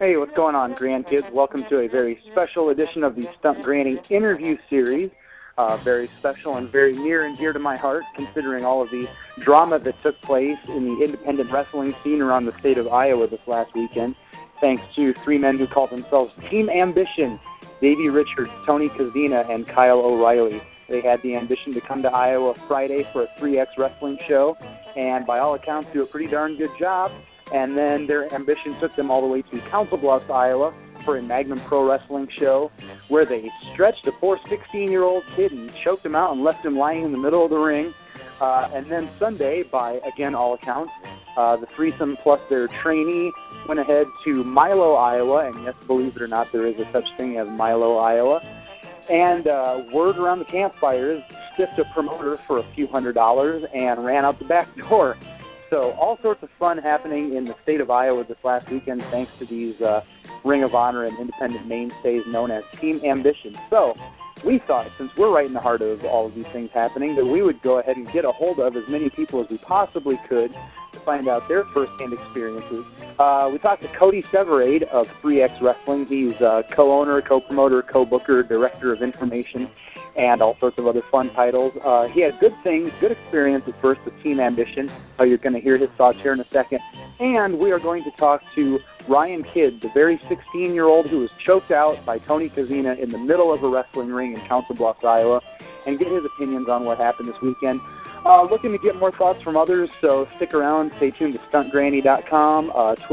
Hey, what's going on, grandkids? Welcome to a very special edition of the Stunt Granny interview series. Very special and very near and dear to my heart, considering all of the drama that took place in the independent wrestling scene around the state of Iowa this last weekend, thanks to three men who call themselves Team Ambition: Davey Richards, Tony Kozina, and Kyle O'Reilly. They had the ambition to come to Iowa Friday for a 3X wrestling show, and by all accounts do a pretty darn good job. And then their ambition took them all the way to Council Bluffs, Iowa, for a Magnum Pro Wrestling show, where they stretched a poor 16-year-old kid and choked him out and left him lying in the middle of the ring. And then Sunday, by, again, all accounts, the threesome plus their trainee went ahead to Milo, Iowa, and yes, believe it or not, there is a such thing as Milo, Iowa. And word around the campfire is stiffed a promoter for a few $100s and ran out the back door. So all sorts of fun happening in the state of Iowa this last weekend, thanks to these Ring of Honor and independent mainstays known as Team Ambition. So we thought, since we're right in the heart of all of these things happening, that we would go ahead and get a hold of as many people as we possibly could to find out their first-hand experiences. We talked to Cody Severade of 3X Wrestling. He's co-owner, co-promoter, co-booker, director of information, and all sorts of other fun titles. He had good things, good experience at first with Team Ambition. You're going to hear his thoughts here in a second. And we are going to talk to Ryan Kidd, the very 16-year-old who was choked out by Tony Kozina in the middle of a wrestling ring in Council Bluffs, Iowa, and get his opinions on what happened this weekend. Looking to get more thoughts from others, so stick around. Stay tuned to stuntgranny.com,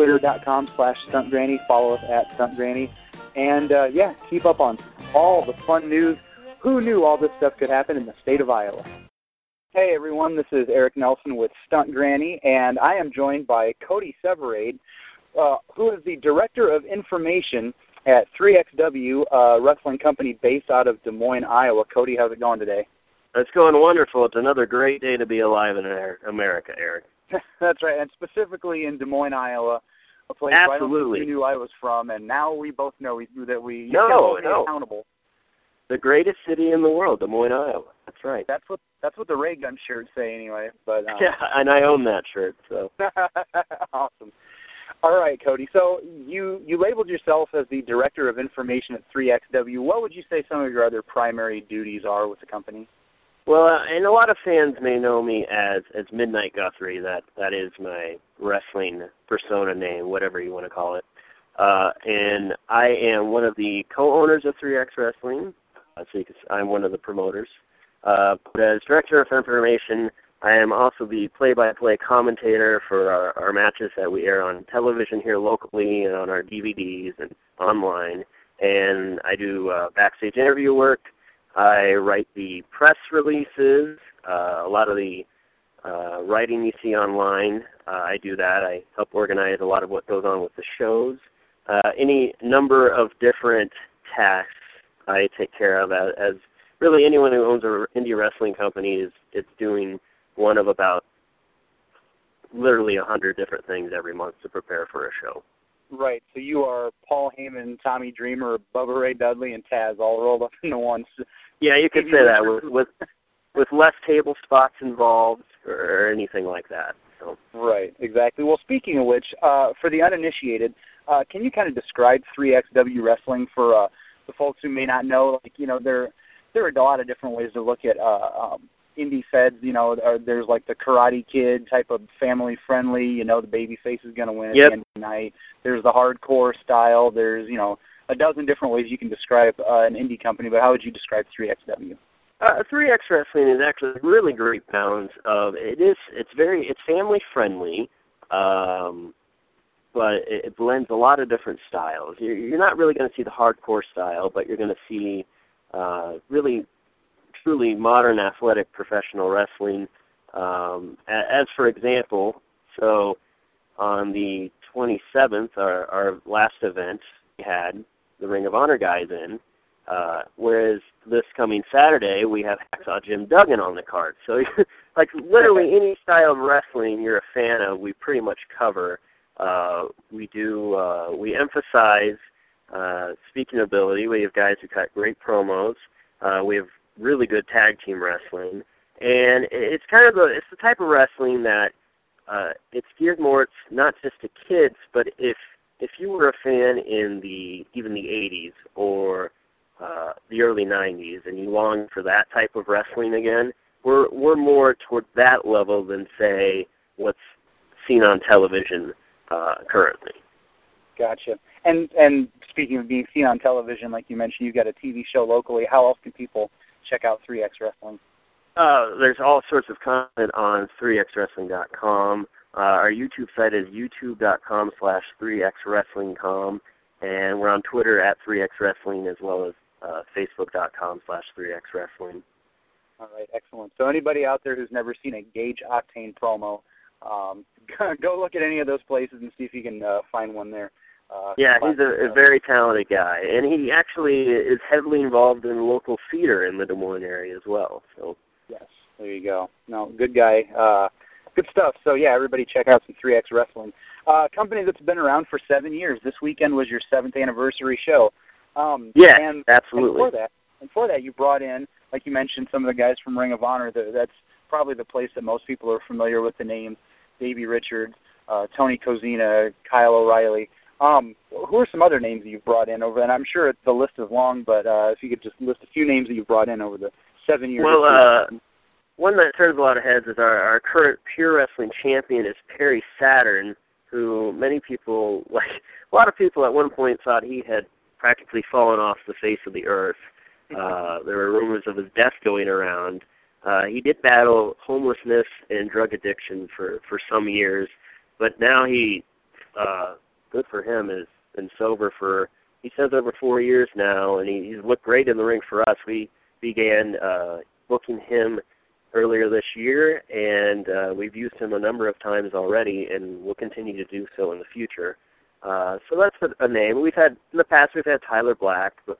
twitter.com/stuntgranny. Follow us at stuntgranny. And, keep up on all the fun news. Who knew all this stuff could happen in the state of Iowa? Hey, everyone. This is Eric Nelson with Stunt Granny, and I am joined by Cody Severade, who is the Director of Information at 3XW, wrestling company based out of Des Moines, Iowa. Cody, how's it going today? It's going wonderful. It's another great day to be alive in America, Eric. That's right, and specifically in Des Moines, Iowa, a place Absolutely. I don't think you knew I was from, and now we both know that we no. be accountable. The greatest city in the world, Des Moines, Iowa. That's right. That's what the Ray Gun shirts say anyway. But yeah, and I own that shirt. So awesome. All right, Cody. So you labeled yourself as the Director of Information at 3XW. What would you say some of your other primary duties are with the company? Well, and a lot of fans may know me as Midnight Guthrie. That is my wrestling persona name, whatever you want to call it. And I am one of the co-owners of 3X Wrestling. So I'm one of the promoters. But as Director of Information, I am also the play-by-play commentator for our matches that we air on television here locally and on our DVDs and online. And I do backstage interview work. I write the press releases, a lot of the writing you see online. I do that. I help organize a lot of what goes on with the shows. Any number of different tasks I take care of as really anyone who owns an indie wrestling company it's doing one of about literally 100 different things every month to prepare for a show. Right. So you are Paul Heyman, Tommy Dreamer, Bubba Ray Dudley, and Taz all rolled up into one. Yeah, you could say that with less table spots involved or anything like that. So. Right. Exactly. Well, speaking of which, for the uninitiated, can you kind of describe 3XW Wrestling for the folks who may not know? Like, there are a lot of different ways to look at indie feds. There's like the Karate Kid type of family-friendly, the baby face is going to win at the end of the night. There's the hardcore style. There's, a dozen different ways you can describe an indie company, but how would you describe 3XW? 3X Wrestling is actually a really great balance of it's family friendly, but it blends a lot of different styles. You're not really going to see the hardcore style, but you're going to see really truly modern athletic professional wrestling. As for example, so on the 27th, our last event, we had the Ring of Honor guys in, whereas this coming Saturday, we have Hacksaw Jim Duggan on the card. So like literally any style of wrestling you're a fan of, we pretty much cover. We emphasize speaking ability. We have guys who cut great promos. We have really good tag team wrestling, and it's the type of wrestling that it's geared more. It's not just to kids, but if if you were a fan in even the 80s or the early 90s and you longed for that type of wrestling again, we're more toward that level than, say, what's seen on television currently. Gotcha. And speaking of being seen on television, like you mentioned, you've got a TV show locally. How else can people check out 3X Wrestling? There's all sorts of content on 3xwrestling.com. Our YouTube site is youtube.com/3xwrestling.com, and we're on Twitter at 3xwrestling as well as facebook.com/3xwrestling. All right, excellent. So anybody out there who's never seen a Gage Octane promo, go look at any of those places and see if you can find one there. Yeah, he's a very talented guy, and he actually is heavily involved in local theater in the Des Moines area as well. So yes, there you go. No, good guy. Good stuff. So yeah, everybody check out some 3X Wrestling. Company that's been around for 7 years. This weekend was your 7th anniversary show. Yeah, and, absolutely. And for that, you brought in, like you mentioned, some of the guys from Ring of Honor. That's probably the place that most people are familiar with the names: Davey Richards, Tony Kozina, Kyle O'Reilly. Who are some other names that you've brought in over? And I'm sure the list is long, but if you could just list a few names that you've brought in over the 7 years. Well, one that turns a lot of heads is our current Pure Wrestling champion is Perry Saturn, who many people, like a lot of people at one point thought he had practically fallen off the face of the earth. There were rumors of his death going around. He did battle homelessness and drug addiction for some years, but now he, good for him, has been sober for, he says, over 4 years now, and he's looked great in the ring for us. We began booking him earlier this year, and we've used him a number of times already, and we'll continue to do so in the future. So that's a name. In the past, we've had Tyler Black, but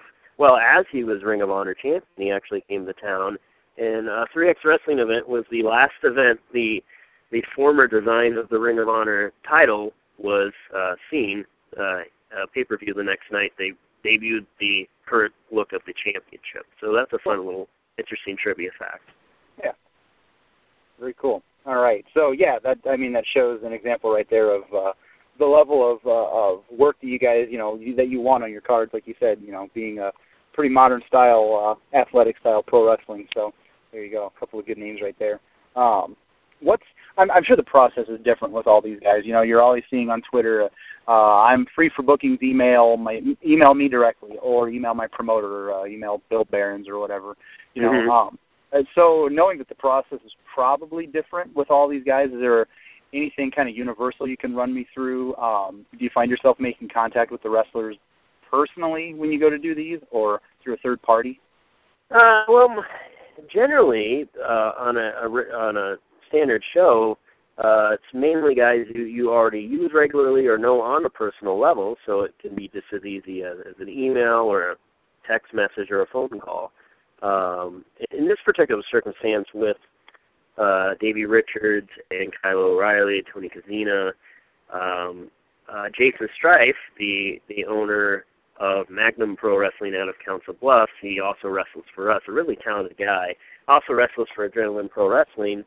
as he was Ring of Honor champion, he actually came to town. And 3X Wrestling event was the last event the former design of the Ring of Honor title was seen. Pay-per-view the next night, they debuted the current look of the championship. So that's a fun little interesting trivia fact. Yeah. Very cool. All right. So yeah, that shows an example right there of the level of work that you guys, that you want on your cards, like you said, being a pretty modern style, athletic style pro wrestling. So there you go, a couple of good names right there. I'm sure the process is different with all these guys. You're always seeing on Twitter, I'm free for bookings. Email me directly, or email my promoter, or email Bill Behrens or whatever. So knowing that the process is probably different with all these guys, is there anything kind of universal you can run me through? Do you find yourself making contact with the wrestlers personally when you go to do these, or through a third party? Well, generally on a standard show, it's mainly guys who you already use regularly or know on a personal level, so it can be just as easy as an email or a text message or a phone call. In this particular circumstance with Davey Richards and Kyle O'Reilly, Tony Kozina, Jason Strife, the owner of Magnum Pro Wrestling out of Council Bluffs, he also wrestles for us, a really talented guy, also wrestles for Adrenaline Pro Wrestling.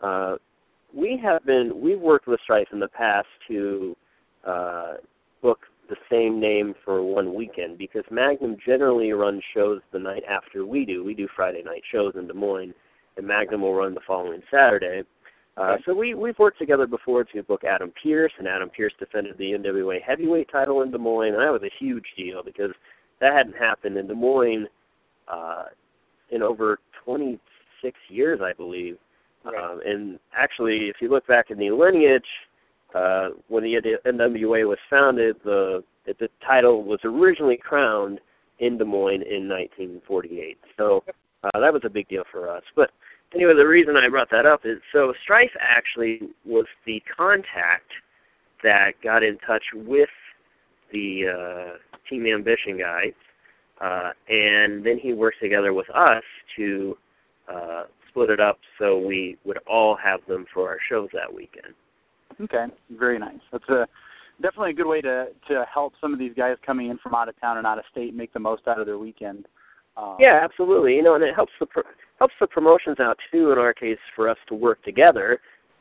We've worked with Strife in the past to book the same name for one weekend, because Magnum generally runs shows the night after we do. We do Friday night shows in Des Moines, and Magnum will run the following Saturday. So we've worked together before to book Adam Pearce, and Adam Pearce defended the NWA heavyweight title in Des Moines, and that was a huge deal because that hadn't happened in Des Moines in over 26 years, I believe. Right. And actually, if you look back in the lineage, when the NWA was founded, the title was originally crowned in Des Moines in 1948. So that was a big deal for us. But anyway, the reason I brought that up is, so Strife actually was the contact that got in touch with the Team Ambition guys, and then he worked together with us to split it up so we would all have them for our shows that weekend. Okay, very nice. That's definitely a good way to help some of these guys coming in from out of town and out of state make the most out of their weekend. Yeah, absolutely. And it helps the promotions out too. In our case, for us to work together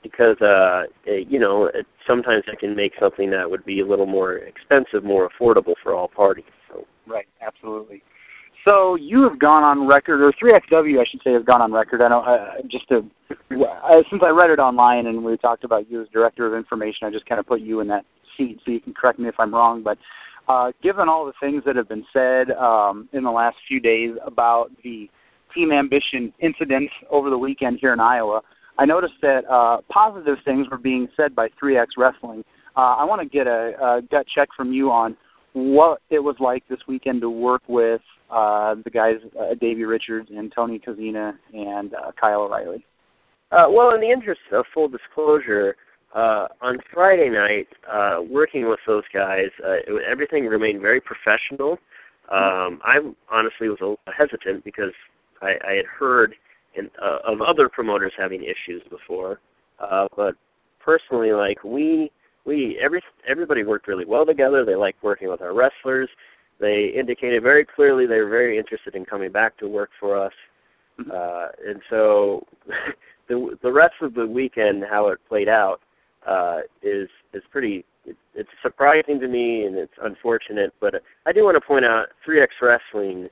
because sometimes it can make something that would be a little more expensive more affordable for all parties. So. Right, absolutely. So you have gone on record, or 3XW, I should say, has gone on record. I know, since I read it online and we talked about you as Director of Information, I just kind of put you in that seat, so you can correct me if I'm wrong. But given all the things that have been said in the last few days about the Team Ambition incident over the weekend here in Iowa, I noticed that positive things were being said by 3X Wrestling. I want to get a gut check from you on what it was like this weekend to work with the guys, Davey Richards and Tony Kozina and Kyle O'Reilly. Well, in the interest of full disclosure, on Friday night, working with those guys, everything remained very professional. I honestly was a little hesitant because I had heard of other promoters having issues before, but personally, like everybody worked really well together. They liked working with our wrestlers. They indicated very clearly they were very interested in coming back to work for us, and so the rest of the weekend, how it played out, is pretty. It's surprising to me, and it's unfortunate. But I do want to point out 3X Wrestling.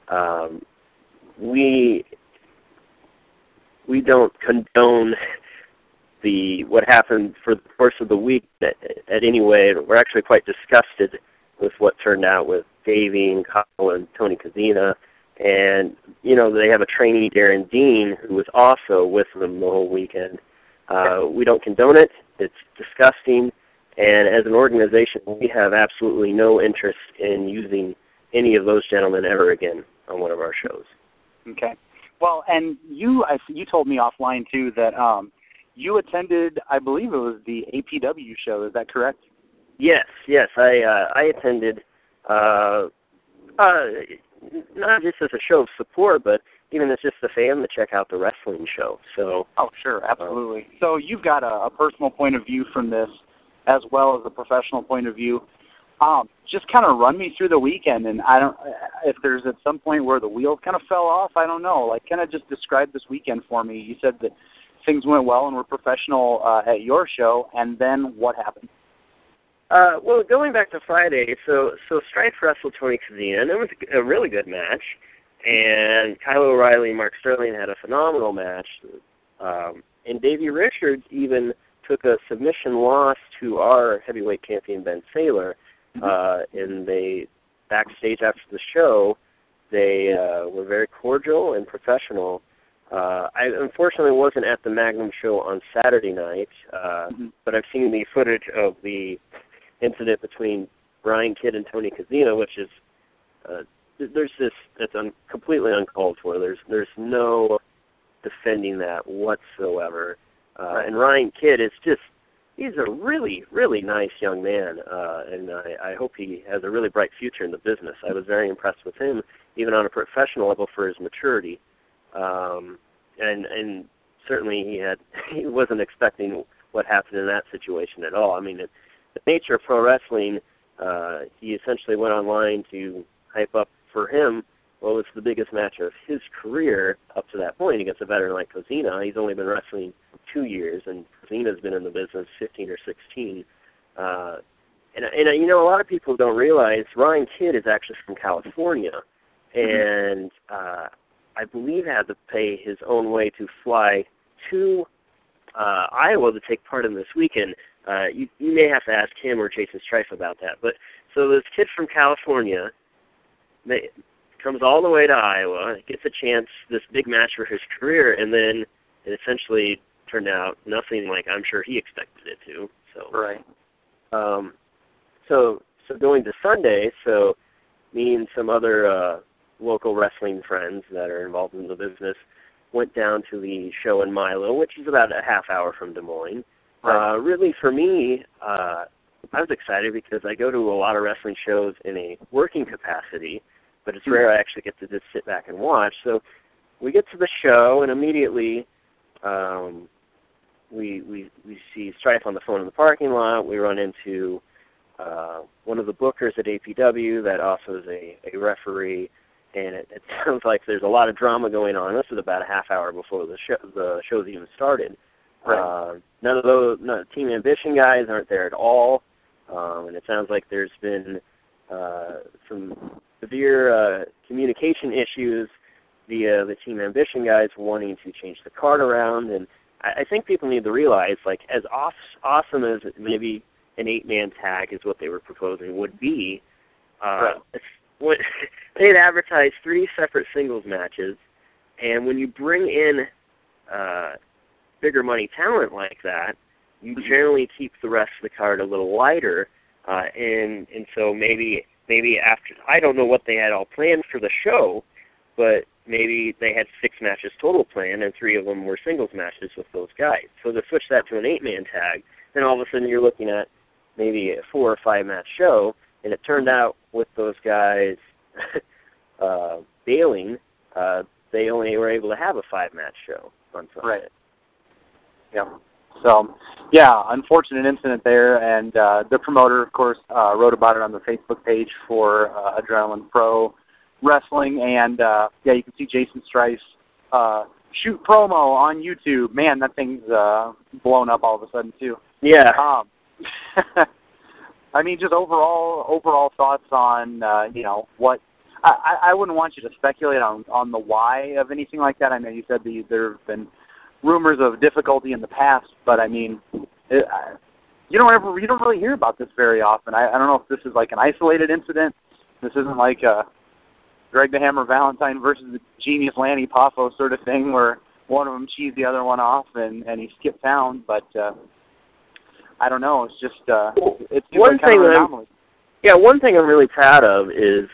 We don't condone what happened for the course of the week at any way. We're actually quite disgusted with what turned out with Davey and Kyle and Tony Kozina. And, they have a trainee, Darren Dean, who was also with them the whole weekend. We don't condone it. It's disgusting. And as an organization, we have absolutely no interest in using any of those gentlemen ever again on one of our shows. Okay. Well, and you told me offline, too, that you attended, I believe it was the APW show. Is that correct? Yes. I attended, not just as a show of support, but even as just a fan to check out the wrestling show. So. Oh, sure, absolutely. So you've got a personal point of view from this, as well as a professional point of view. Just kind of run me through the weekend, and if there's at some point where the wheels kind of fell off, I don't know. Like, kind of just describe this weekend for me. You said that things went well and were professional at your show, and then what happened? Well, going back to Friday, so Strife wrestled Tony Kozina, and it was a really good match. And Kyle O'Reilly and Mark Sterling had a phenomenal match. And Davey Richards even took a submission loss to our heavyweight champion, Ben Saylor. And they, backstage after the show, they were very cordial and professional. I unfortunately wasn't at the Magnum show on Saturday night, but I've seen the footage of the incident between Ryan Kidd and Tony Kozina, which is that's completely uncalled for. There's no defending that whatsoever. Right. And Ryan Kidd is he's a really, really nice young man, and I hope he has a really bright future in the business. I was very impressed with him, even on a professional level, for his maturity. And certainly he wasn't expecting what happened in that situation at all. I mean, the nature of pro wrestling, he essentially went online to hype up for him what was the biggest match of his career up to that point against a veteran like Kozina. He's only been wrestling 2 years, and Kozina's been in the business 15 or 16. And a lot of people don't realize Ryan Kidd is actually from California, and I believe had to pay his own way to fly to Iowa to take part in this weekend. You may have to ask him or Jason Strife about that. But so this kid from California comes all the way to Iowa, gets a chance, this big match for his career, and then it essentially turned out nothing like I'm sure he expected it to. So right. So going to Sunday, so me and some other local wrestling friends that are involved in the business went down to the show in Milo, which is about a half hour from Des Moines. Right. Really, for me, I was excited because I go to a lot of wrestling shows in a working capacity, but it's rare I actually get to just sit back and watch. So we get to the show, and immediately we see Strife on the phone in the parking lot. We run into one of the bookers at APW that also is a referee, and it sounds like there's a lot of drama going on. This is about a half hour before the show's even started. Right. None of those Team Ambition guys aren't there at all, and it sounds like there's been some severe communication issues via the Team Ambition guys wanting to change the card around. And I think people need to realize, like, as awesome as maybe an 8-man tag is what they were proposing would be, they had advertised 3 separate singles matches, and when you bring in bigger money talent like that, you generally keep the rest of the card a little lighter, and so maybe after, I don't know what they had all planned for the show, but maybe they had 6 matches total planned, and 3 of them were singles matches with those guys. So to switch that to an 8-man tag, then all of a sudden you're looking at maybe a 4 or 5 match show, and it turned out with those guys bailing, they only were able to have a 5-match show on Sunday. Right. Yeah. So, yeah, unfortunate incident there, and the promoter, of course, wrote about it on the Facebook page for Adrenaline Pro Wrestling, and yeah, you can see Jason Strice shoot promo on YouTube. Man, that thing's blown up all of a sudden too. Yeah. I mean, just overall thoughts on what. I wouldn't want you to speculate on the why of anything like that. I know you said there have been rumors of difficulty in the past, but I mean, you don't really hear about this very often. I don't know if this is like an isolated incident. This isn't like a Greg the Hammer Valentine versus the Genius Lanny Poffo sort of thing where one of them cheesed the other one off and he skipped town. But I don't know. It's just it's one thing. One thing I'm really proud of is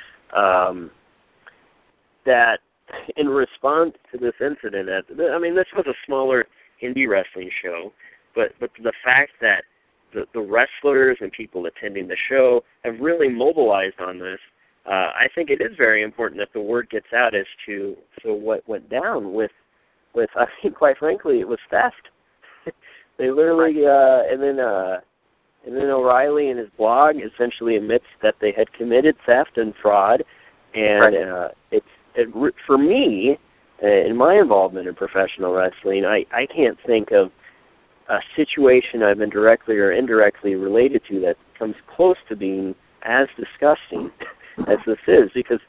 that in response to this incident, I mean, this was a smaller indie wrestling show, but the fact that the wrestlers and people attending the show have really mobilized on this, I think it is very important that the word gets out as to what went down with I think, quite frankly, it was theft. They literally, and then O'Reilly in his blog essentially admits that they had committed theft and fraud, and for me, in my involvement in professional wrestling, I can't think of a situation I've been directly or indirectly related to that comes close to being as disgusting as this is, because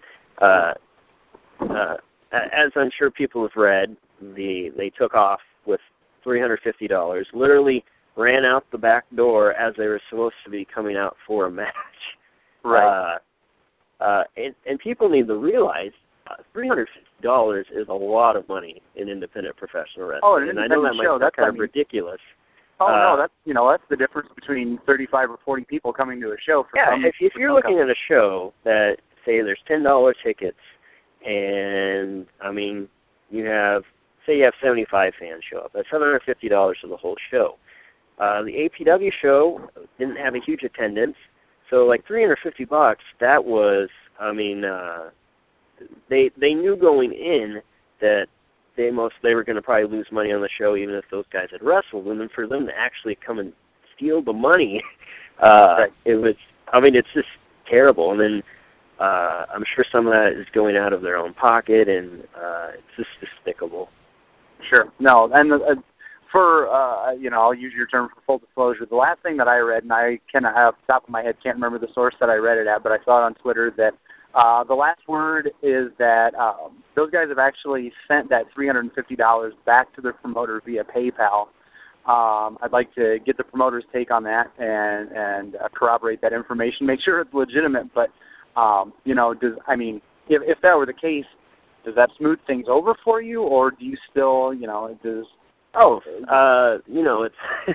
as I'm sure people have read, they took off with $350, literally ran out the back door as they were supposed to be coming out for a match. Right. And people need to realize $350 is a lot of money in independent professional wrestling. Oh, and I know that might sound kind of ridiculous. Oh no, that's the difference between 35 or 40 people coming to a show. If you're looking at a show that, say, there's $10 tickets, and I mean, you have 75 fans show up. That's $750 for the whole show. The APW show didn't have a huge attendance, so like $350. That was, I mean, they knew going in that they were going to probably lose money on the show, even if those guys had wrestled. And then for them to actually come and steal the money, it was, I mean, it's just terrible. And then I'm sure some of that is going out of their own pocket, and it's just despicable. Sure. No, and I'll use your term for full disclosure. The last thing that I read, and I kind of off the top of my head can't remember the source that I read it at, but I saw it on Twitter that the last word is that those guys have actually sent that $350 back to their promoter via PayPal. I'd like to get the promoter's take on that and corroborate that information, make sure it's legitimate. But if that were the case, does that smooth things over for you, or do you still, does? Oh, it's,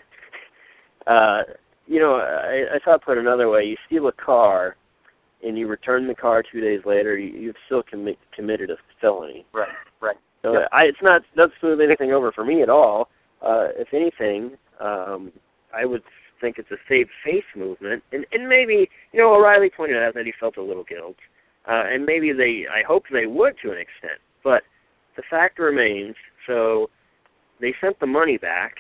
I thought put another way, you steal a car and you return the car 2 days later, you've still committed a felony. Right. So yep. It's not smooth anything over for me at all. If anything, I would think it's a save face movement. And maybe, O'Reilly pointed out that he felt a little guilt. And maybe I hope they would to an extent. But the fact remains, so they sent the money back.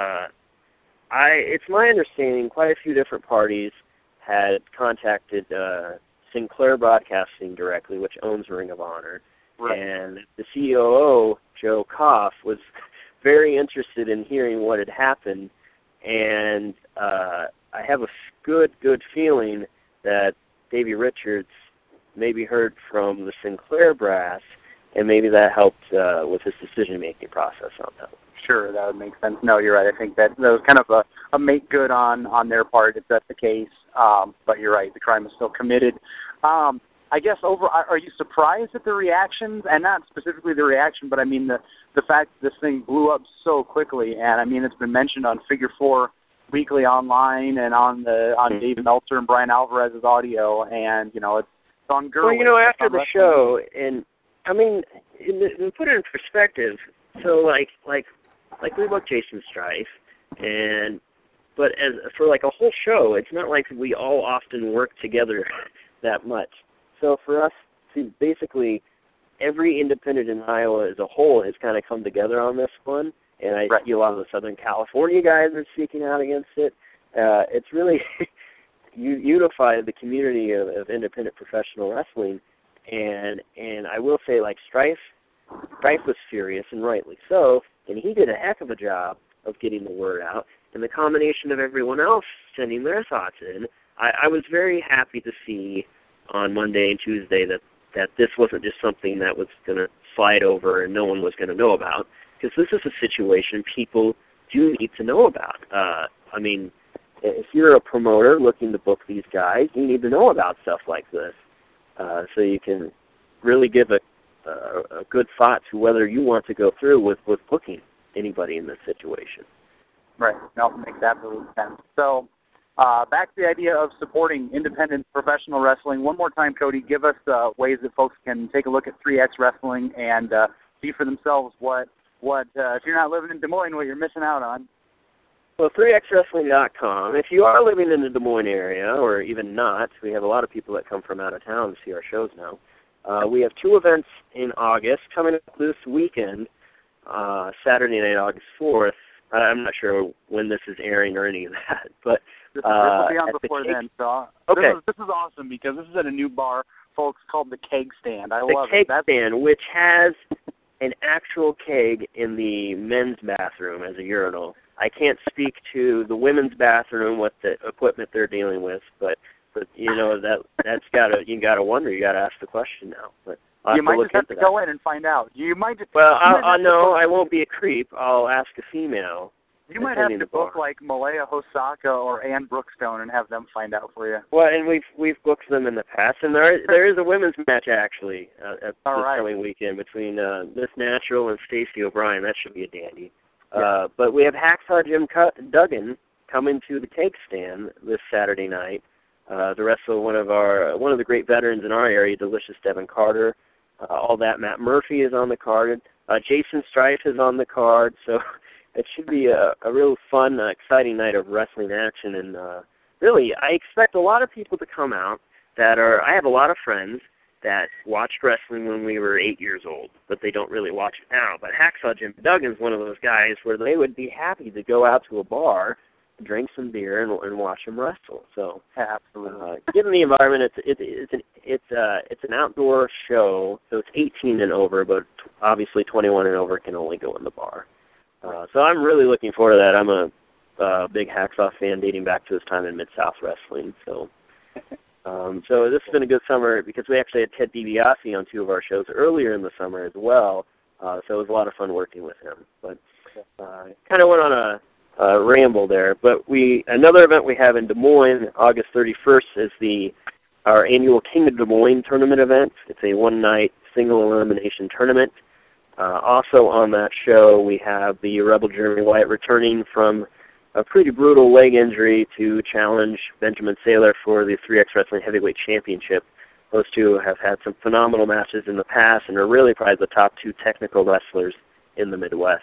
It's my understanding quite a few different parties had contacted Sinclair Broadcasting directly, which owns Ring of Honor. Right. And the COO, Joe Koff, was very interested in hearing what had happened, and I have a good feeling that Davey Richards maybe heard from the Sinclair brass, and maybe that helped with his decision-making process on that. Sure, that would make sense. No, you're right. I think that was kind of a make good on their part if that's the case. But you're right, the crime is still committed. I guess are you surprised at the reactions, and not specifically the reaction, but I mean the fact that this thing blew up so quickly, and I mean it's been mentioned on Figure 4 Weekly Online and on Dave Meltzer and Brian Alvarez's audio, and it's on Gerwig. Well, after the show, and I mean, put it in perspective. So like we booked Jason Strife, but for like a whole show, it's not like we all often work together that much. So for us to basically every independent in Iowa as a whole has kind of come together on this one, and I see a lot of the Southern California guys are speaking out against it. It's really unified the community of independent professional wrestling, and I will say, like, Strife was furious, and rightly so, and he did a heck of a job of getting the word out, and the combination of everyone else sending their thoughts in, I was very happy to see on Monday and Tuesday that this wasn't just something that was going to slide over and no one was going to know about, because this is a situation people do need to know about. I mean, if you're a promoter looking to book these guys, you need to know about stuff like this, so you can really give a good thought to whether you want to go through with booking anybody in this situation. Right. No, makes absolute sense. So back to the idea of supporting independent professional wrestling. One more time, Cody, give us ways that folks can take a look at 3X Wrestling and see for themselves what if you're not living in Des Moines, what you're missing out on. Well, 3xwrestling.com. If you are living in the Des Moines area, or even not, we have a lot of people that come from out of town to see our shows now. We have 2 events in August coming up this weekend, Saturday night, August 4th. I'm not sure when this is airing or any of that, but this will be on before then. So okay. This is awesome because this is at a new bar, folks, called the Keg Stand. I love it. The Keg Stand, which has an actual keg in the men's bathroom as a urinal. I can't speak to the women's bathroom, what the equipment they're dealing with, but that's you gotta wonder. You gotta ask the question now. But you might just have to go in and find out. You might just. Well, I won't be a creep. I'll ask a female. You might have to book like Malaya Hosaka or Ann Brookstone and have them find out for you. Well, and we've booked them in the past, and there is a women's match actually this coming weekend between Miss Natural and Stacey O'Brien. That should be a dandy. Yeah. But we have Hacksaw Jim Duggan coming to the Keg Stand this Saturday night to wrestle one of the great veterans in our area, Delicious Devin Carter. All that Matt Murphy is on the card. Jason Strife is on the card. So it should be a real fun, exciting night of wrestling action. And really, I expect a lot of people to come out I have a lot of friends that watched wrestling when we were 8 years old, but they don't really watch it now. But Hacksaw Jim Duggan's one of those guys where they would be happy to go out to a bar, drink some beer, and watch him wrestle. So, absolutely. Given the environment, it's an outdoor show, so it's 18 and over, but obviously 21 and over can only go in the bar. So I'm really looking forward to that. I'm a big Hacksaw fan dating back to his time in Mid-South Wrestling. So this has been a good summer because we actually had Ted DiBiase on 2 of our shows earlier in the summer as well. So it was a lot of fun working with him. But kind of went on a ramble there. But another event we have in Des Moines, August 31st, is our annual King of Des Moines tournament event. It's a one-night single elimination tournament. Also on that show, we have the Rebel Jeremy Wyatt returning from a pretty brutal leg injury to challenge Benjamin Saylor for the 3X Wrestling Heavyweight Championship. Those two have had some phenomenal matches in the past and are really probably the top 2 technical wrestlers in the Midwest.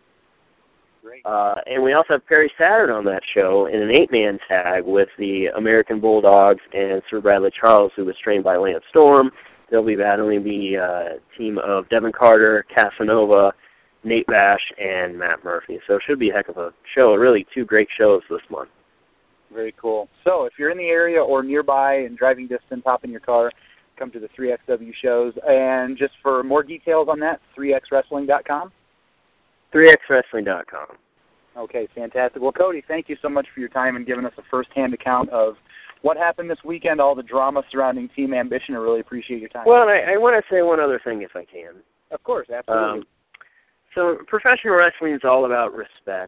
Great. And we also have Perry Saturn on that show in an 8-man tag with the American Bulldogs and Sir Bradley Charles, who was trained by Lance Storm. They'll be battling the team of Devin Carter, Casanova, Nate Bash, and Matt Murphy. So it should be a heck of a show. Really 2 great shows this month. Very cool. So if you're in the area or nearby and driving distance, hop in your car, come to the 3XW shows. And just for more details on that, 3xwrestling.com? 3xwrestling.com. Okay, fantastic. Well, Cody, thank you so much for your time and giving us a first-hand account of what happened this weekend, all the drama surrounding Team Ambition. I really appreciate your time. Well, I want to say one other thing if I can. Of course, absolutely. So professional wrestling is all about respect,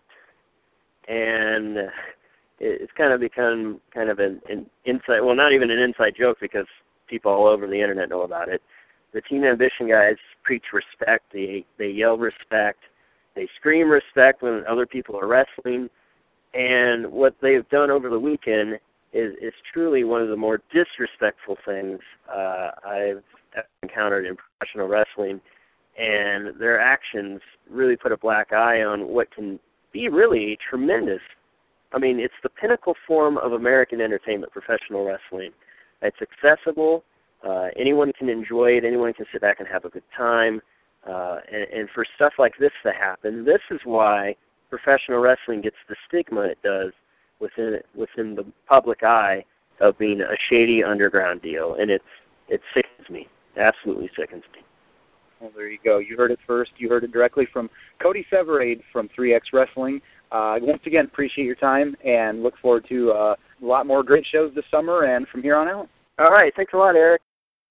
and it's kind of become kind of an inside, well, not even an inside joke because people all over the internet know about it. The Team Ambition guys preach respect. They yell respect. They scream respect when other people are wrestling. And what they've done over the weekend is truly one of the more disrespectful things I've encountered in professional wrestling. And their actions really put a black eye on what can be really tremendous. I mean, it's the pinnacle form of American entertainment, professional wrestling. It's accessible. Anyone can enjoy it. Anyone can sit back and have a good time. And for stuff like this to happen, this is why professional wrestling gets the stigma it does within the public eye of being a shady underground deal. And it sickens me. It absolutely sickens me. Well, there you go. You heard it first. You heard it directly from Cody Severade from 3X Wrestling. Once again, appreciate your time and look forward to a lot more great shows this summer and from here on out. All right. Thanks a lot, Eric.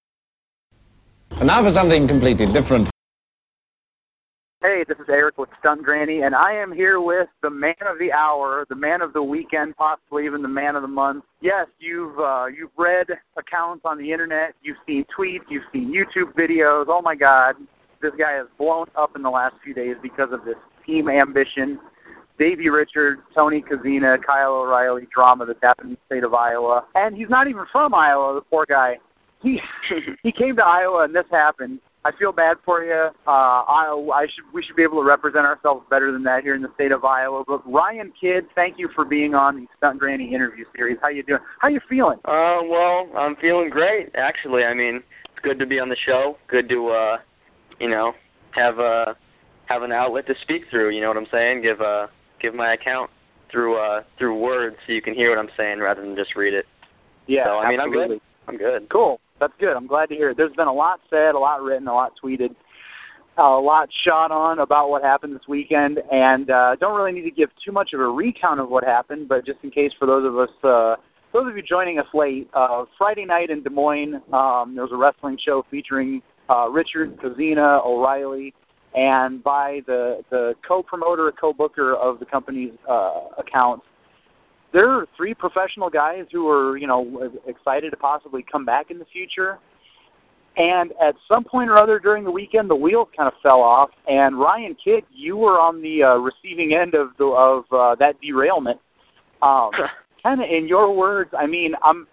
And now for something completely different. Hey, this is Eric with Stunt Granny, and I am here with the man of the hour, the man of the weekend, possibly even the man of the month. Yes, you've read accounts on the internet, you've seen tweets, you've seen YouTube videos. Oh my God, this guy has blown up in the last few days because of this Team Ambition, Davey Richards, Tony Kozina, Kyle O'Reilly drama that's happened in the state of Iowa. And he's not even from Iowa, the poor guy. He came to Iowa and this happened. I feel bad for you. We should be able to represent ourselves better than that here in the state of Iowa. But Ryan Kidd, thank you for being on the Stunt Granny interview series. How you doing? How you feeling? Well, I'm feeling great, actually. I mean, it's good to be on the show. Good to, have an outlet to speak through. You know what I'm saying? Give my account through words so you can hear what I'm saying rather than just read it. Yeah, so, I mean, absolutely. I'm good. Cool. That's good. I'm glad to hear it. There's been a lot said, a lot written, a lot tweeted, a lot shot on about what happened this weekend, and don't really need to give too much of a recount of what happened, but just in case for those of you joining us late, Friday night in Des Moines, there was a wrestling show featuring Richard, Kozina, O'Reilly, and by the co-promoter, co-booker of the company's accounts, there are three professional guys who are, excited to possibly come back in the future. And at some point or other during the weekend, the wheels kind of fell off. And Ryan Kidd, you were on the receiving end of that derailment. Kind of in your words, I mean,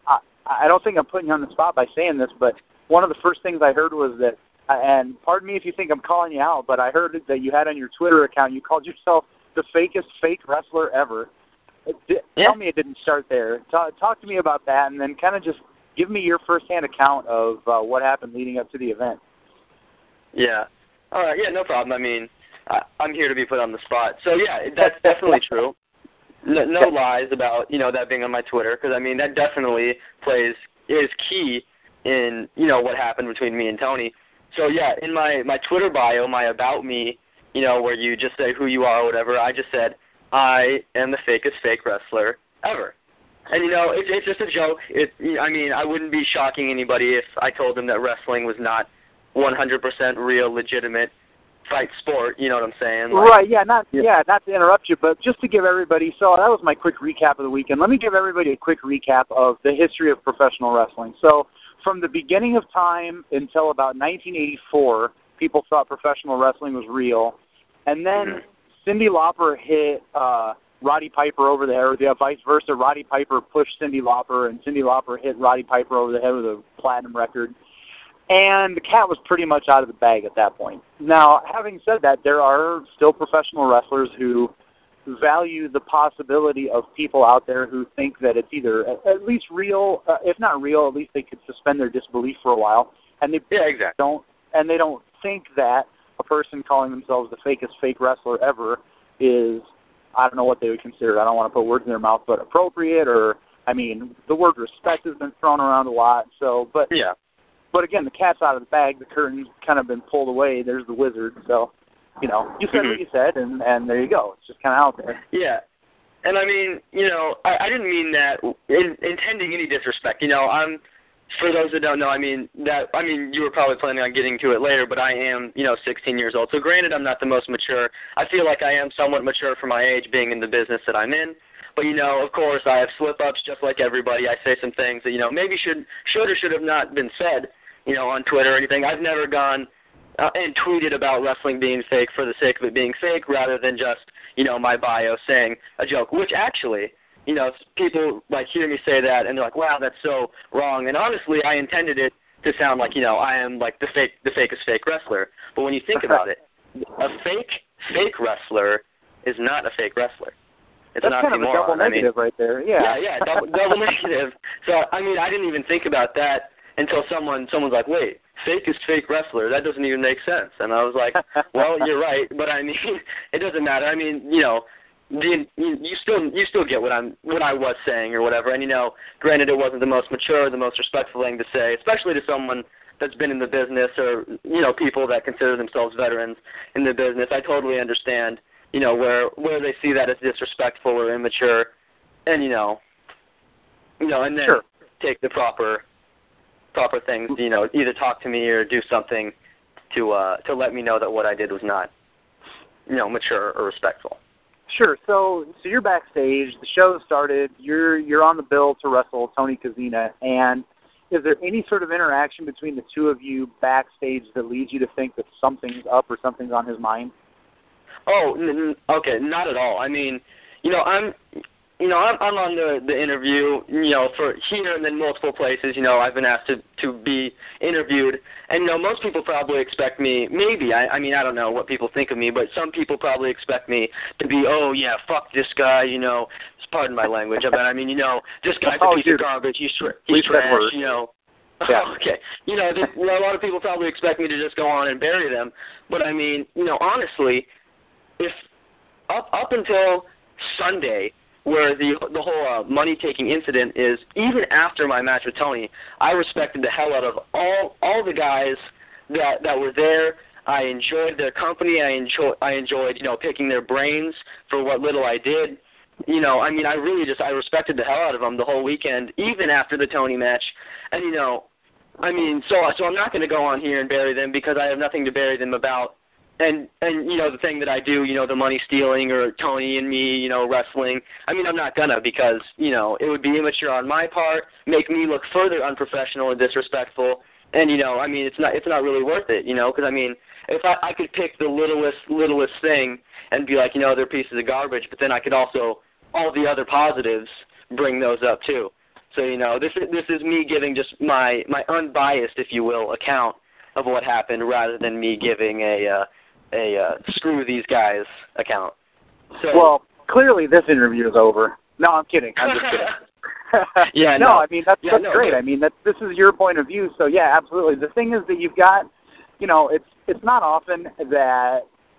I don't think I'm putting you on the spot by saying this, but one of the first things I heard was that, and pardon me if you think I'm calling you out, but I heard that you had on your Twitter account, you called yourself the fakest fake wrestler ever. Tell me it didn't start there. Talk to me about that, and then kind of just give me your firsthand account of what happened leading up to the event. Yeah. All right. Yeah, no problem. I mean, I'm here to be put on the spot. So, yeah, that's definitely true. No lies about, that being on my Twitter, because, I mean, that definitely is key in, what happened between me and Tony. So, yeah, in my Twitter bio, my About Me, where you just say who you are or whatever, I just said, I am the fakest fake wrestler ever. And, it's just a joke. I wouldn't be shocking anybody if I told them that wrestling was not 100% real, legitimate fight sport. You know what I'm saying? Right, not to interrupt you, but just to give everybody, so that was my quick recap of the weekend. Let me give everybody a quick recap of the history of professional wrestling. So from the beginning of time until about 1984, people thought professional wrestling was real. And then Cyndi Lauper hit Roddy Piper over the head, or vice versa. Roddy Piper pushed Cyndi Lauper, and Cyndi Lauper hit Roddy Piper over the head with a platinum record. And the cat was pretty much out of the bag at that point. Now, having said that, there are still professional wrestlers who value the possibility of people out there who think that it's either at least real, if not real, at least they could suspend their disbelief for a while. And they don't think that a person calling themselves the fakest fake wrestler ever is, I don't know what they would consider. I don't want to put words in their mouth, but appropriate, or, I mean, the word respect has been thrown around a lot. So, but again, the cat's out of the bag. The curtain's kind of been pulled away. There's the wizard. So you said what you said, and there you go. It's just kind of out there. Yeah. And I mean, I didn't mean that intending any disrespect. For those that don't know, you were probably planning on getting to it later, but I am, 16 years old. So granted, I'm not the most mature. I feel like I am somewhat mature for my age, being in the business that I'm in. But, of course, I have slip-ups just like everybody. I say some things that, maybe should or should have not been said, on Twitter or anything. I've never gone and tweeted about wrestling being fake for the sake of it being fake, rather than just, my bio saying a joke, which actually, people hear me say that and they're like, wow, that's so wrong. And honestly, I intended it to sound like, I am like the fakest fake wrestler. But when you think about it, a fake wrestler is not a fake wrestler. It's that's an kind of a double negative right there. Yeah, double negative. So, I didn't even think about that until someone's like, wait, fake is fake wrestler. That doesn't even make sense. And I was like, well, you're right, but it doesn't matter. You still get what I was saying or whatever. And granted, it wasn't the most mature, the most respectful thing to say, especially to someone that's been in the business or people that consider themselves veterans in the business. I totally understand, where they see that as disrespectful or immature, and and then take the proper things, either talk to me or do something to let me know that what I did was not, mature or respectful. Sure. So you're backstage. The show started. You're on the bill to wrestle Tony Kozina. And is there any sort of interaction between the two of you backstage that leads you to think that something's up or something's on his mind? Oh, okay, not at all. I'm on the interview, for here and then multiple places. I've been asked to be interviewed, and most people probably expect me. Maybe I don't know what people think of me, but some people probably expect me to be, oh yeah, fuck this guy. Pardon my language, but this guy's a piece of garbage. He's trash. Yeah. Okay. A lot of people probably expect me to just go on and bury them, but honestly, if up until Sunday, where the whole money-taking incident is, even after my match with Tony, I respected the hell out of all the guys that were there. I enjoyed their company. I enjoyed picking their brains for what little I did. I respected the hell out of them the whole weekend, even after the Tony match. And so I'm not going to go on here and bury them, because I have nothing to bury them about. And the thing that I do, the money stealing or Tony and me, wrestling, I'm not gonna, because, it would be immature on my part, make me look further unprofessional and disrespectful, and, it's not really worth it, because, if I could pick the littlest thing and be like, they're pieces of garbage, but then I could also, all the other positives, bring those up too. So, this is me giving just my unbiased, if you will, account of what happened, rather than me giving a screw these guys account. So, well, clearly this interview is over. No, I'm kidding. I'm just kidding. Yeah, no. That's great. Good. This is your point of view. So yeah, absolutely. The thing is that you've got, it's not often that,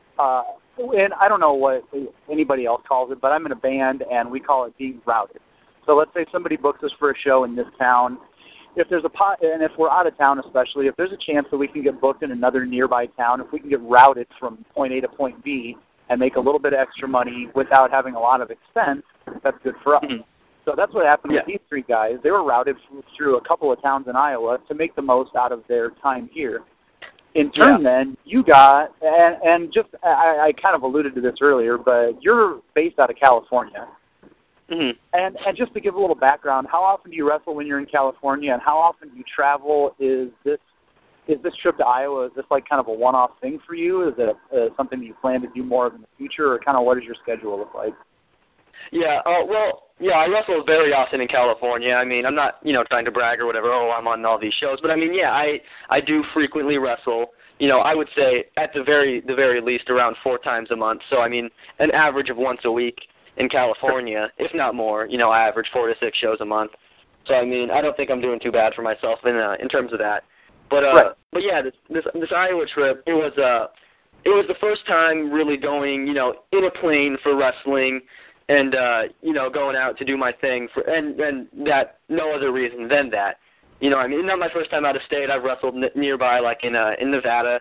and I don't know what anybody else calls it, but I'm in a band and we call it being routed. So let's say somebody books us for a show in this town. If there's and if we're out of town especially, if there's a chance that we can get booked in another nearby town, if we can get routed from point A to point B and make a little bit of extra money without having a lot of expense, that's good for us. Mm-hmm. So that's what happened with these three guys. They were routed through a couple of towns in Iowa to make the most out of their time here. In turn, then, you got, and just, I kind of alluded to this earlier, but you're based out of California. Mm-hmm. And just to give a little background, how often do you wrestle when you're in California, and how often do you travel? Is this trip to Iowa, is this like kind of a one-off thing for you? Is it something that you plan to do more of in the future, or kind of what does your schedule look like? Yeah, I wrestle very often in California. I'm not, trying to brag or whatever, I'm on all these shows, but I do frequently wrestle. I would say at the very least around 4 times a month. So an average of once a week in California, if not more. I average 4 to 6 shows a month. So I don't think I'm doing too bad for myself in terms of that. But but yeah, this Iowa trip, it was the first time really going, in a plane for wrestling, and going out to do my thing and that no other reason than that. Not my first time out of state. I've wrestled nearby, like in Nevada,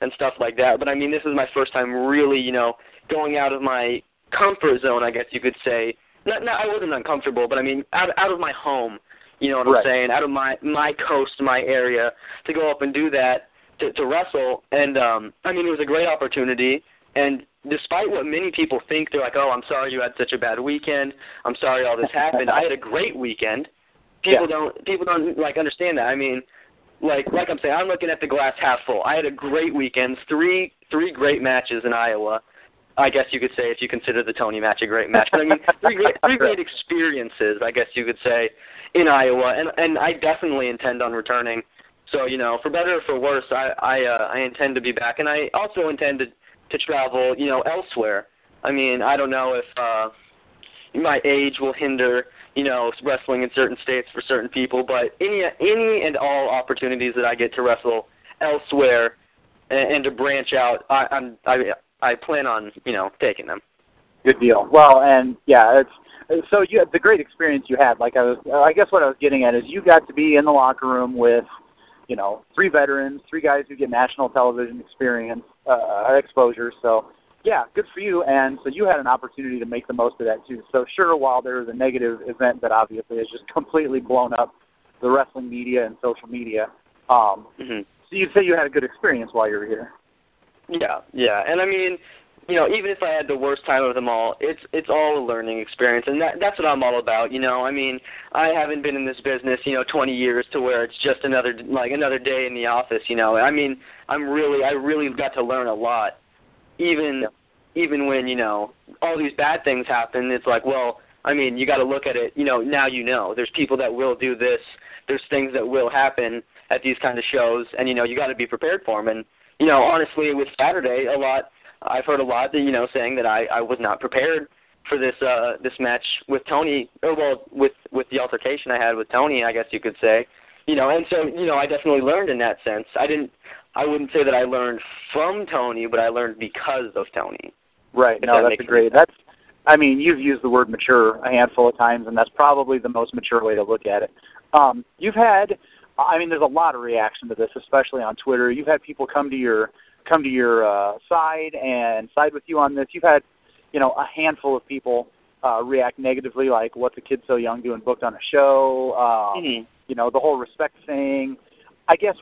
and stuff like that. But I mean, this is my first time really, you know, going out of my comfort zone, I guess you could say. Not I wasn't uncomfortable, but I mean, out of my home, you know what I'm saying? Out of my coast, my area, to go up and do that, to wrestle. And, I mean, it was a great opportunity. And despite what many people think, they're like, oh, I'm sorry you had such a bad weekend. I'm sorry all this happened. I had a great weekend. People don't like understand that. I mean, like I'm saying, I'm looking at the glass half full. I had a great weekend, three great matches in Iowa. I guess you could say, if you consider the Tony match a great match. But I mean, three great experiences, I guess you could say, in Iowa, and I definitely intend on returning. So, you know, for better or for worse, I intend to be back, and I also intend to travel, you know, elsewhere. I mean, I don't know if my age will hinder, you know, wrestling in certain states for certain people, but any and all opportunities that I get to wrestle elsewhere and to branch out, I plan on, you know, taking them. Good deal. Well, and yeah, so the great experience you had. Like I guess what I was getting at is you got to be in the locker room with, you know, 3 veterans, 3 guys who get national television experience, exposure. So yeah, good for you. And so you had an opportunity to make the most of that too. So sure, while there was a negative event that obviously has just completely blown up the wrestling media and social media, so you'd say you had a good experience while you were here. Yeah, and I mean, you know, even if I had the worst time of them all, it's all a learning experience, and that's what I'm all about, you know. I mean, I haven't been in this business, you know, 20 years to where it's just another day in the office, you know. I mean, I really got to learn a lot, even when, you know, all these bad things happen. It's like, well, I mean, you got to look at it, you know. Now you know there's people that will do this, there's things that will happen at these kind of shows, and you know, you got to be prepared for them. And you know, honestly, with Saturday, I've heard a lot that, you know, saying that I was not prepared for this match with Tony, or well, with the altercation I had with Tony, I guess you could say, you know. And so, you know, I definitely learned in that sense. I wouldn't say that I learned from Tony, but I learned because of Tony. Right. No, that's great. I mean, you've used the word mature a handful of times, and that's probably the most mature way to look at it. You've had, I mean, there's a lot of reaction to this, especially on Twitter. You've had people come to your side and side with you on this. You've had, you know, a handful of people react negatively, like, what's a kid so young doing booked on a show? You know, the whole respect thing. I guess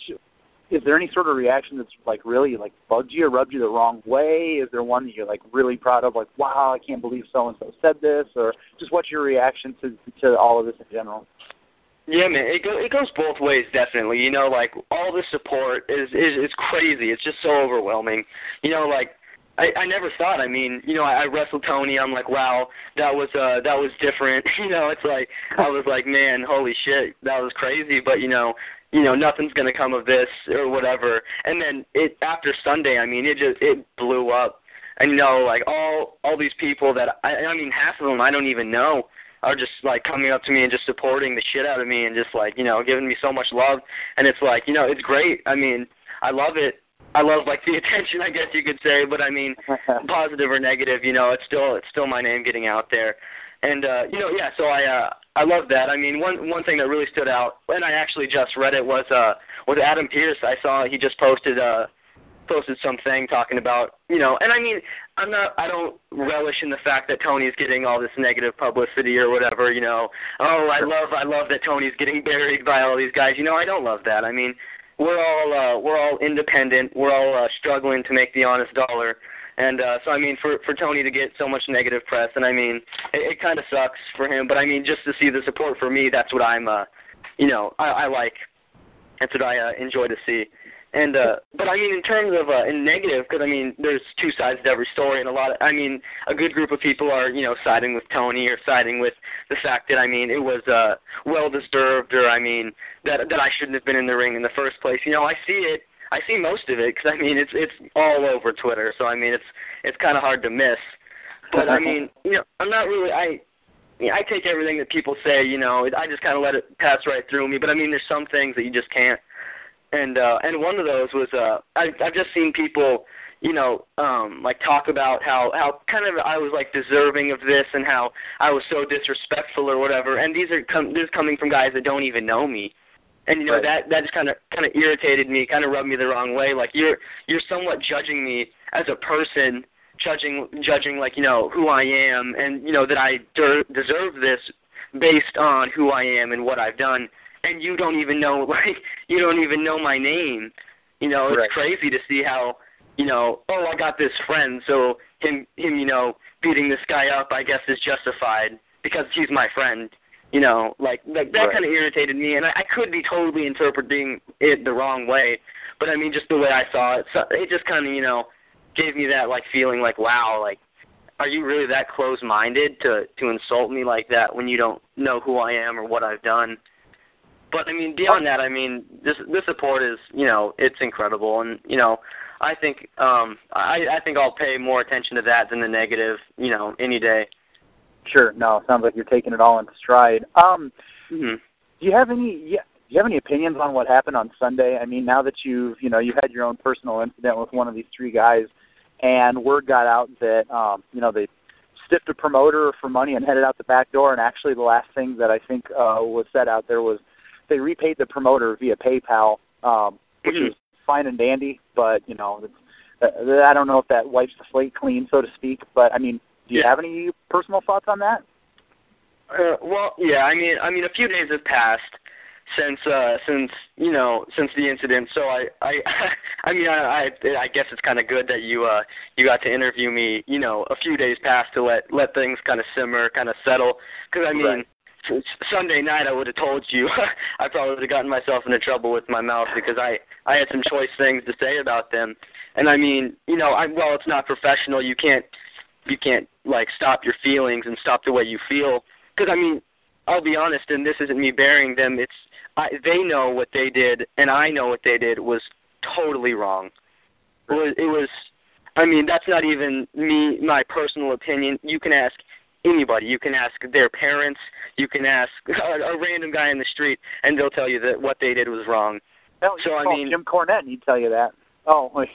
is there any sort of reaction that's like really like bugged you or rubbed you the wrong way? Is there one that you're like really proud of, like, wow, I can't believe so and so said this, or just what's your reaction to all of this in general? Yeah, man, it goes both ways, definitely. You know, like, all the support is crazy. It's just so overwhelming. You know, like, I never thought. I mean, you know, I wrestled Tony. I'm like, wow, that was different. You know, it's like, I was like, man, holy shit, that was crazy. But you know, nothing's gonna come of this or whatever. And then after Sunday, I mean, it blew up. And you know, like, all these people that I mean, half of them I don't even know are just like coming up to me and just supporting the shit out of me and just like, you know, giving me so much love. And it's like, you know, it's great. I mean, I love it. I love like the attention, I guess you could say, but I mean, positive or negative, you know, it's still my name getting out there. And you know, yeah, so I love that. I mean, one thing that really stood out, and I actually just read it, was Adam Pearce. I saw he just posted something talking about, you know, and I mean, I don't relish in the fact that Tony's getting all this negative publicity or whatever, you know. Oh, I love that Tony's getting buried by all these guys. You know, I don't love that. I mean, we're all independent. We're all struggling to make the honest dollar. And so, I mean, for Tony to get so much negative press, and I mean, it kind of sucks for him, but I mean, just to see the support for me, that's what I'm, you know, I like. That's what I enjoy to see. And but I mean, in terms of in negative, because I mean, there's two sides to every story, and a good group of people are, you know, siding with Tony or siding with the fact that, I mean, it was well deserved, or I mean, that I shouldn't have been in the ring in the first place. You know, I see most of it, because I mean, it's all over Twitter, so I mean, it's kind of hard to miss. But I mean, you know, I'm not really I take everything that people say, you know, I just kind of let it pass right through me. But I mean, there's some things that you just can't. And one of those was I've just seen people, you know, like talk about how kind of I was like deserving of this and how I was so disrespectful or whatever. And this is coming from guys that don't even know me. And that just kind of irritated me, kind of rubbed me the wrong way. Like you're somewhat judging me as a person, judging like who I am, and that I deserve this based on who I am and what I've done. And you don't even know, you don't even know my name. It's crazy to see how, I got this friend, so him beating this guy up, I guess, is justified because he's my friend. That kind of irritated me, and I could be totally interpreting it the wrong way, but I mean, just the way I saw it, so it just kind of, gave me that feeling wow, are you really that close-minded to insult me like that when you don't know who I am or what I've done? But I mean, beyond that, I mean, this support is, it's incredible, and I think I think I'll pay more attention to that than the negative, any day. Sure. No, it sounds like you're taking it all in stride. Mm-hmm. Do you have any opinions on what happened on Sunday? I mean, now that you had your own personal incident with one of these three guys, and word got out that they stiffed a promoter for money and headed out the back door, and actually the last thing that I think was said out there was they repaid the promoter via PayPal, which is fine and dandy, but I don't know if that wipes the slate clean, so to speak. But I mean, do you have any personal thoughts on that? Well, yeah. I mean, a few days have passed since the incident. So I guess it's kind of good that you got to interview me. A few days passed to let things kind of simmer, kind of settle. Because I mean, Sunday night I would have told you. I probably would have gotten myself into trouble with my mouth because I had some choice things to say about them. And I mean, well, it's not professional. You can't stop your feelings and stop the way you feel. Because I mean, I'll be honest, and this isn't me burying them. They know what they did, and I know what they did was totally wrong. It was. I mean, that's not even my personal opinion. You can ask anybody. You can ask their parents. You can ask a random guy in the street, and they'll tell you that what they did was wrong. No, so I mean, Jim Cornette, and he'd tell you that. Oh, wait.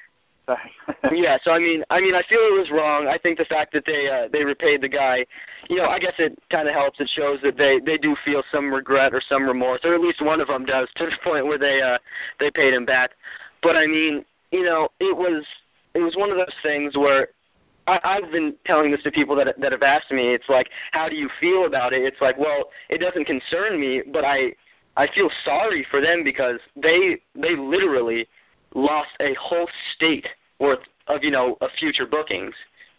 Yeah, so I mean, I feel it was wrong. I think the fact that they repaid the guy, I guess it kind of helps. It shows that they do feel some regret or some remorse, or at least one of them does, to the point where they paid him back. But I mean, it was one of those things where I've been telling this to people that have asked me. It's like, how do you feel about it? It's like, well, it doesn't concern me, but I feel sorry for them because they literally lost a whole state worth of future bookings.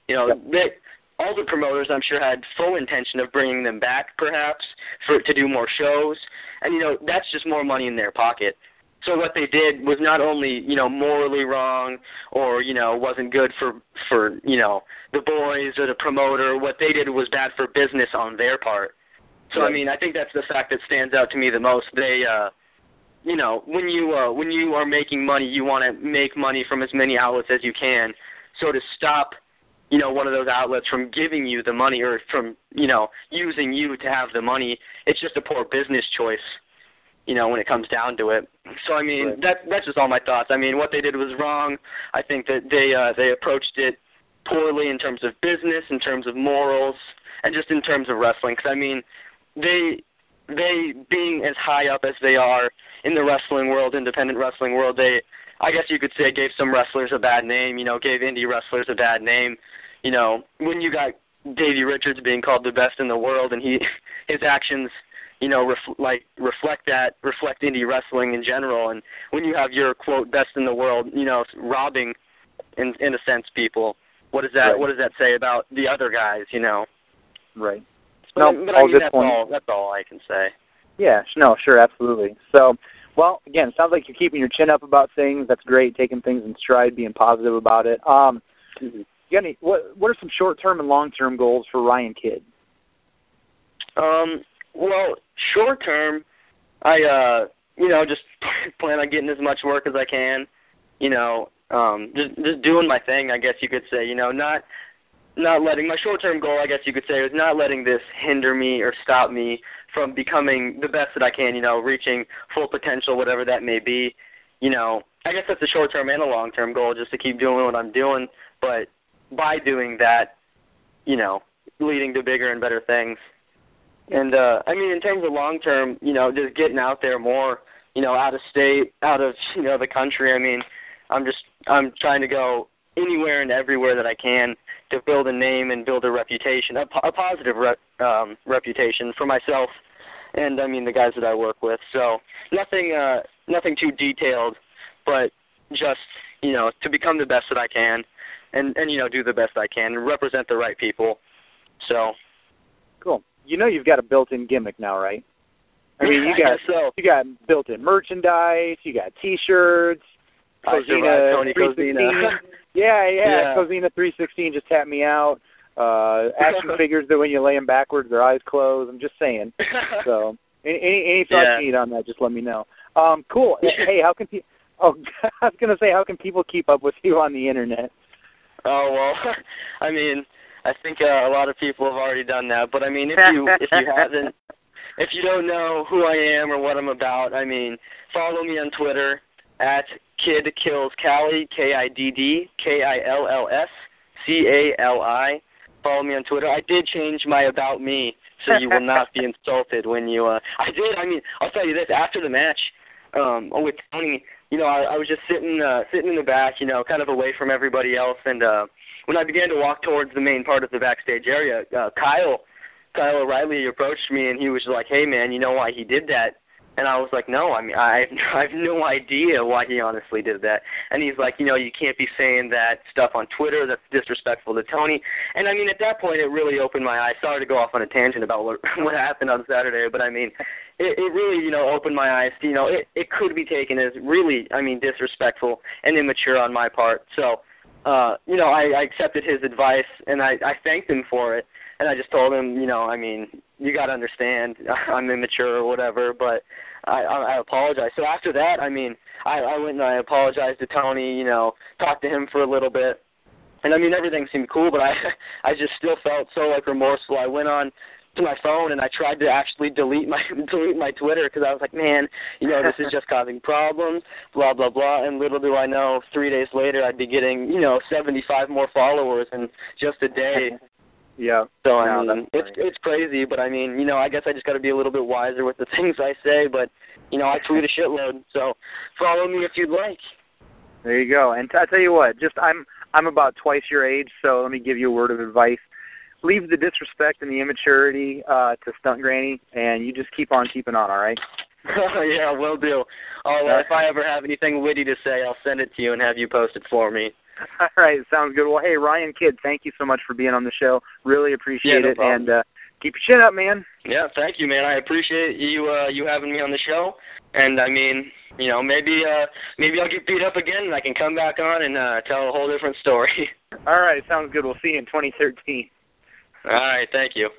All the promoters, I'm sure, had full intention of bringing them back, perhaps, to do more shows, and that's just more money in their pocket. So what they did was not only morally wrong or wasn't good for the boys or the promoter. What they did was bad for business on their part. So I mean, I think that's the fact that stands out to me the most. They when you are making money, you want to make money from as many outlets as you can. So to stop, one of those outlets from giving you the money or from, using you to have the money, it's just a poor business choice, when it comes down to it. So, I mean, that's just all my thoughts. I mean, what they did was wrong. I think that they approached it poorly in terms of business, in terms of morals, and just in terms of wrestling. Because, I mean, they being as high up as they are in the wrestling world, independent wrestling world, I guess you could say, gave some wrestlers a bad name, gave indie wrestlers a bad name. When you got Davey Richards being called the best in the world, and his actions, reflect indie wrestling in general, and when you have your quote best in the world, robbing, in a sense, people, what does that say about the other guys? Right. But I mean, that's all I can say. Yeah, no, sure, absolutely. So, well, again, it sounds like you're keeping your chin up about things. That's great, taking things in stride, being positive about it. You got any, what are some short-term and long-term goals for Ryan Kidd? Well, short-term, I, just plan on getting as much work as I can. Just doing my thing, I guess you could say. Not letting, my short-term goal, I guess you could say, is not letting this hinder me or stop me from becoming the best that I can, reaching full potential, whatever that may be. I guess that's a short-term and a long-term goal, just to keep doing what I'm doing. But by doing that, leading to bigger and better things. And I mean, in terms of long term, just getting out there more, out of state, out of the country. I mean, I'm trying to go anywhere and everywhere that I can to build a name and build a reputation, a positive reputation for myself and I mean the guys that I work with. So nothing too detailed, but just to become the best that I can, and do the best I can and represent the right people. So cool. You've got a built-in gimmick now, right? I mean, you got built-in merchandise, you got T-shirts, Cozina Tony 316. Yeah. Cozina 316 just tapped me out. Action figures that when you lay them backwards, their eyes close. I'm just saying. So any thoughts you need on that, just let me know. Cool. Hey, how can people? Oh, I was gonna say, how can people keep up with you on the internet? Oh well, I mean, I think a lot of people have already done that. But I mean, if you haven't, if you don't know who I am or what I'm about, I mean, follow me on Twitter at KiddKillsCali, KiddKillsCali. Follow me on Twitter. I did change my About Me, so you will not be insulted when you. I did. I mean, I'll tell you this. After the match with Tony, I was just sitting in the back, kind of away from everybody else, and when I began to walk towards the main part of the backstage area, Kyle O'Reilly approached me, and he was like, "Hey, man, you know why he did that?" And I was like, no, I mean, I have no idea why he honestly did that. And he's like, you can't be saying that stuff on Twitter. That's disrespectful to Tony. And, I mean, at that point, it really opened my eyes. Sorry to go off on a tangent about what happened on Saturday, but, I mean, it really, opened my eyes. It could be taken as really, I mean, disrespectful and immature on my part. So, I accepted his advice, and I thanked him for it. And I just told him, I mean, you got to understand, I'm immature or whatever, but I apologize. So after that, I mean, I went and I apologized to Tony, talked to him for a little bit. And, I mean, everything seemed cool, but I just still felt so, remorseful. I went on to my phone and I tried to actually delete my Twitter because I was like, man, this is just causing problems, blah, blah, blah. And little do I know, 3 days later I'd be getting, 75 more followers in just a day. Yeah. So, I mean, it's crazy, but, I mean, I guess I just got to be a little bit wiser with the things I say, but, I tweet a shitload, so follow me if you'd like. There you go. And I tell you what, I'm about twice your age, so let me give you a word of advice. Leave the disrespect and the immaturity to Stunt Granny, and you just keep on keeping on, all right? Yeah, will do. If I ever have anything witty to say, I'll send it to you and have you post it for me. All right, sounds good. Well, hey, Ryan Kidd, thank you so much for being on the show. Really appreciate it, problem. And keep your chin up, man. Yeah, thank you, man. I appreciate you having me on the show. And I mean, maybe I'll get beat up again and I can come back on and tell a whole different story. All right, sounds good. We'll see you in 2013. All right, thank you.